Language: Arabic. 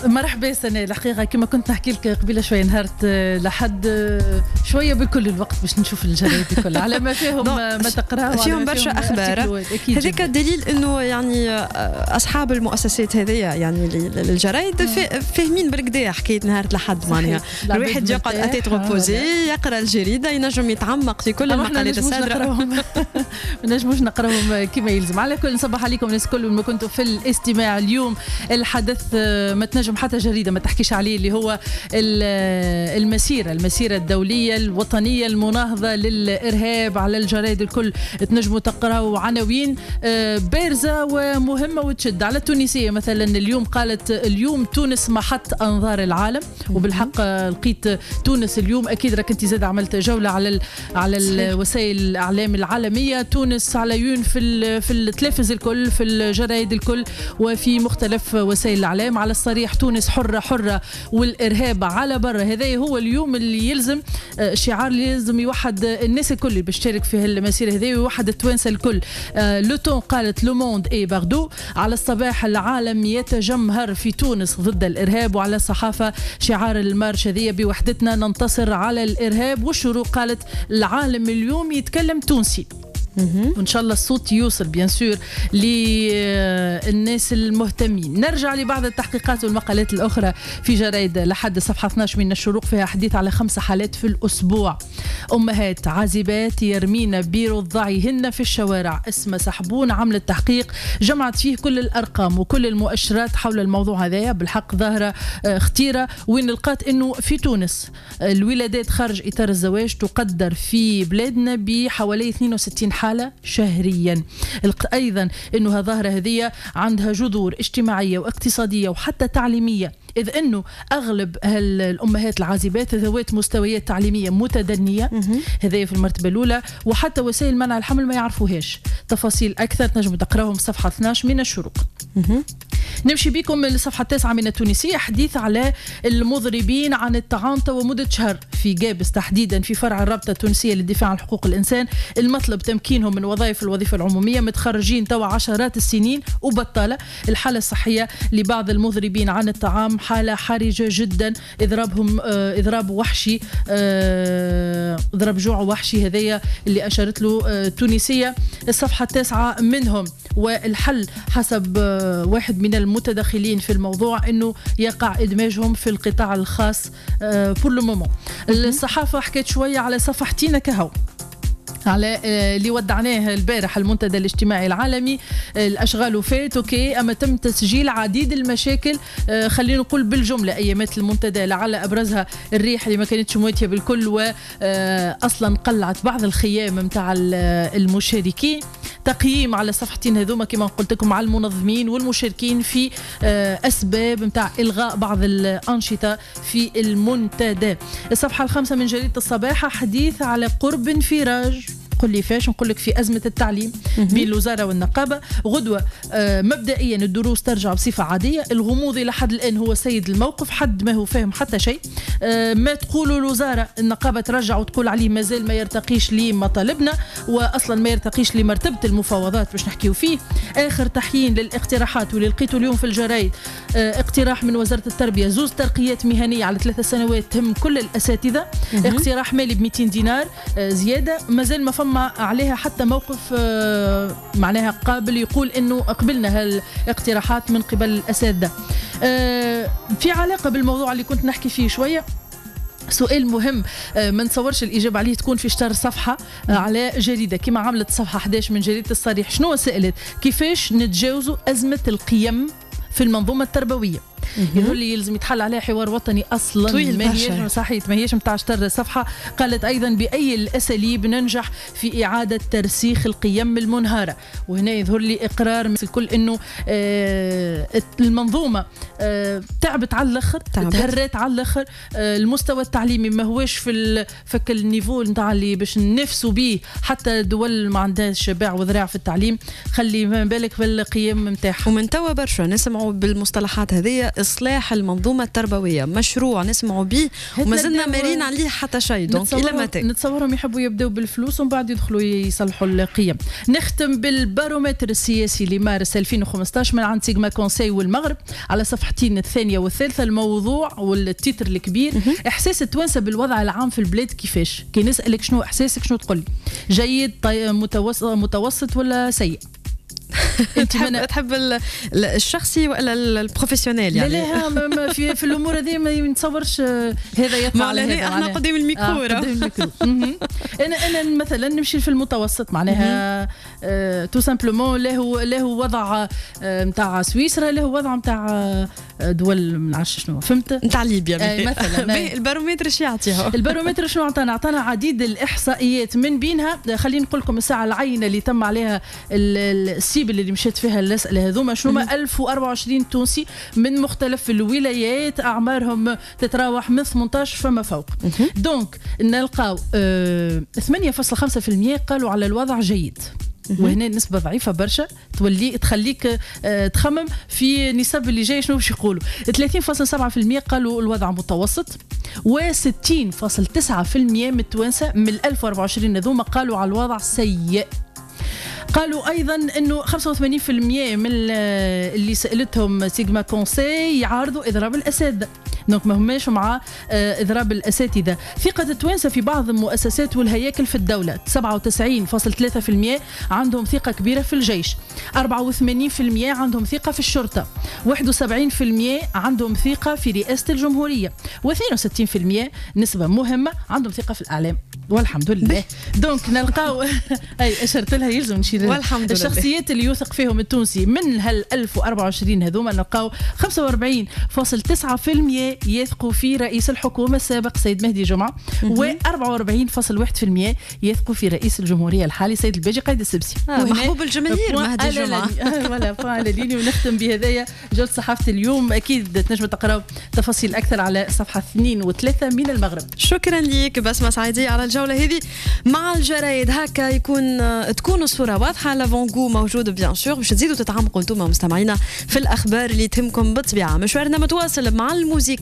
مرحبا سنة. الحقيقة كما كنت نحكي لك قبيله شوية نهارت لحد شوية بكل الوقت باش نشوف الجرايد الكل على ما فيهم ما تقراه فيهم برشا أخبار. هذاك الدليل إنه يعني أصحاب المؤسسات هذه يعني الجرايد فاهمين بالكدا حكاية نهارت لحد معناها الواحد يقعد أتيت غوبوزي يقرأ الجريدة ينجم يتعمق في كل المقالات الصادرة. ما نجموش نقراهم كما يلزم. على كل نصبح عليكم الناس كل ما كنتوا في الاستماع. اليوم الحدث ما تنجم حتى جريدة ما تحكيش عليه اللي هو المسيرة الدولية الوطنية المناهضة للإرهاب. على الجرائد الكل تنجموا تقراوا عناوين بارزة ومهمة وتشد. على التونسية مثلا اليوم قالت اليوم تونس محط أنظار العالم، وبالحق لقيت تونس اليوم. أكيد راك أنت زاد عملت جولة على وسائل الإعلام العالمية. تونس على يون في التلفز الكل في الجرائد الكل وفي مختلف وسائل الإعلام. على الصريح تونس حرة والإرهاب على برا. هذا هو اليوم اللي يلزم شعار اللي يلزم يوحد الناس الكل اللي بيشترك في المسيرة هذه ويوحد التوانسة الكل. لوتون قالت لو موند اي باردو. على الصباح العالم يتجمهر في تونس ضد الإرهاب. وعلى الصحافة شعار المارش هذه بوحدتنا ننتصر على الإرهاب. والشروق قالت العالم اليوم يتكلم تونسي. وإن شاء الله الصوت يوصل بيان سور للناس المهتمين. نرجع لبعض التحقيقات والمقالات الأخرى في جرائد لحد صفحة 12 من الشروق فيها حديث على 5 حالات في الأسبوع. أمهات عازبات يرمين برضعهن في الشوارع. اسم سحبون عملت تحقيق جمعت فيه كل الأرقام وكل المؤشرات حول الموضوع هذا. بالحق ظاهرة اختيرة وين لقات أنه في تونس الولادات خارج إطار الزواج تقدر في بلادنا بحوالي 62 حالة شهريا. أيضا أنها ظاهرة هذه عندها جذور اجتماعية واقتصادية وحتى تعليمية، إذ أنه أغلب الأمهات العازبات ذوات مستويات تعليمية متدنية. هذه في المرتبة الأولى. وحتى وسائل منع الحمل ما يعرفوهاش. تفاصيل أكثر تنجموا تقراهم صفحة 12 من الشروق. نمشي بكم لصفحة 9 من التونسية. حديث على المضربين عن التعانطة ومدة شهر في جابس تحديدا في فرع الرابطة التونسية للدفاع عن حقوق الإنسان. المطلب تمكينهم من وظائف الوظيفة العمومية. متخرجين توا عشرات السنين وبطالة. الحالة الصحية لبعض المضربين عن الطعام حالة حرجة جدا. إضراب وحشي إضراب جوع وحشي هذايا اللي أشارت له تونسية. الصفحة 9 منهم. والحل حسب واحد من المتدخلين في الموضوع أنه يقع إدماجهم في القطاع الخاص pour le moment. الصحافة حكيت شوية على صفحتين كهو على اللي ودعناه البارح المنتدى الاجتماعي العالمي. الأشغال وفات أوكي أما تم تسجيل عديد المشاكل. خلينا نقول بالجملة أيامات المنتدى لعل أبرزها الريح اللي ما كانتش مواتية بالكل وأصلا قلعت بعض الخيام متاع المشاركين. تقييم على صفحتين هذوما كما قلت لكم على المنظمين والمشاركين في أسباب متاع إلغاء بعض الأنشطة في المنتدى. الصفحة 5 من جريدة الصباح حديث على قرب انفراج. قل لي فاش نقول لك في أزمة التعليم بين الوزارة والنقابة. غدوة مبدئيا الدروس ترجع بصفة عادية. الغموض إلى حد الآن هو سيد الموقف حد ما هو فاهم حتى شيء. ما تقول الوزارة النقابة ترجع وتقول عليه مازال ما يرتقيش لمطالبنا وأصلا ما يرتقيش لمرتبة المفاوضات باش نحكيو فيه. آخر تحيين للاقتراحات واللي لقيته اليوم في الجرايد. اقتراح من وزارة التربية 2 ترقيات مهنية على 3 سنوات تهم كل الأساتذة. اقتراح مالي ب200 دينار زيادة. مازال ما فما عليها حتى موقف معناها قابل يقول انه قبلنا هالاقتراحات من قبل الاساتذه. في علاقه بالموضوع اللي كنت نحكي فيه شويه سؤال مهم ما نتصورش الإجابة عليه تكون في شطر صفحة على جريدة كما عملت صفحة 11 من جريدة الصريح. شنو سألت كيفاش نتجاوزوا أزمة القيم في المنظومة التربوية. يقول لي يلزم يتحل عليها حوار وطني اصلا ما هيش صحيح ما هيش متاع شطر صفحه. قالت ايضا باي الاساليب ننجح في اعاده ترسيخ القيم المنهاره. وهنا يظهر لي اقرار مثل الكل انه المنظومه تعبت على الاخر تهرت على الاخر. المستوى التعليمي ما هوش في فك النيفو نتاع اللي باش ننافسوا به حتى دول ما عندهاش باع وذراع في التعليم. خلي ما بالك بالقيم نتاعها. ومن توا برشا نسمعوا بالمصطلحات هذه لاصلاح المنظومه التربويه، مشروع نسمعوا به وما زلنا مارين عليه حتى شيء. دونك الى متى؟ نتصورهم يحبوا يبداو بالفلوس ومن بعد يدخلوا يصلحوا القيم. نختم بالبارومتر السياسي لمارس 2015 من عند سيغما كونساي والمغرب على صفحتين الثانيه والثالثه. الموضوع والتتر الكبير: احساس التوانسه بالوضع العام في البلاد كيفاش؟ كي نسالك شنو احساسك شنو تقول لي؟ جيد، متوسط ولا سيء؟ تحب الشخصي ولا البروفيسيونيل يعني؟ لا في الامور هذه ما نتصورش هذا يطلع على هذا. احنا قدام الميكرو. انا مثلا نمشي في المتوسط معناها تو سامبلومون له وضع نتاع سويسرا، له وضع نتاع دول ما نعرفش شنو، فهمت؟ نتاع ليبيا مثلا. البارومتر شنو يعطيها؟ البارومتر شنو عطانا عديد الاحصائيات، من بينها خلينا نقول لكم الساعه العينه اللي تم عليها السيب اللي مشيت فيها الاسئله هذوما شنو 1024 تونسي من مختلف الولايات، اعمارهم تتراوح من 18 فما فوق. دونك نلقاو 8.5% قالوا على الوضع جيد، وهنا نسبة ضعيفة برشا تخليك تخمم في نسب اللي جاي شنو باش يقولوا. 30.7% قالوا الوضع متوسط، و60.9% من التوانسة من 1024 هذوما قالوا على الوضع سيء. قالوا ايضا انه 85% من اللي سالتهم سيغما كونساي يعارضوا اضراب الاساتذه، دونك ما هماش مع اضراب الاساتذه. ثقه التوانسه في بعض المؤسسات والهياكل في الدوله: 97.3% عندهم ثقه كبيره في الجيش، 84% عندهم ثقه في الشرطه، 71% عندهم ثقه في رئاسه الجمهوريه، و62% نسبه مهمه عندهم ثقه في الاعلام. والحمد لله. دونك نلقاو اي اشرت لها يلزم نشير والحمد لله الشخصيات اللي يوثق فيهم التونسي من هال 1024 هذوما نلقاو 45.9% يثقوا في رئيس الحكومه السابق سيد مهدي جمعه، و44.1% يثقوا في رئيس الجمهوريه الحالي سيد الباجي قايد السبسي. محبوب الجماهير مهدي جمعه. ولا فعل ليني. ونختم بهدايا جولة صحافه اليوم، اكيد تنجموا تقراو تفاصيل اكثر على صفحه 2 و3 من المغرب. شكرا ليك بسمة سعيدي على الجولة هذه مع الجرايد. هكا تكون الصورة واضحة. لافونغو موجود بيان سور باش تزيدوا تتعمقوا انتم مستمعينا في الأخبار اللي تهمكم بالطبيعة. مشوارنا متواصل مع الموسيقى.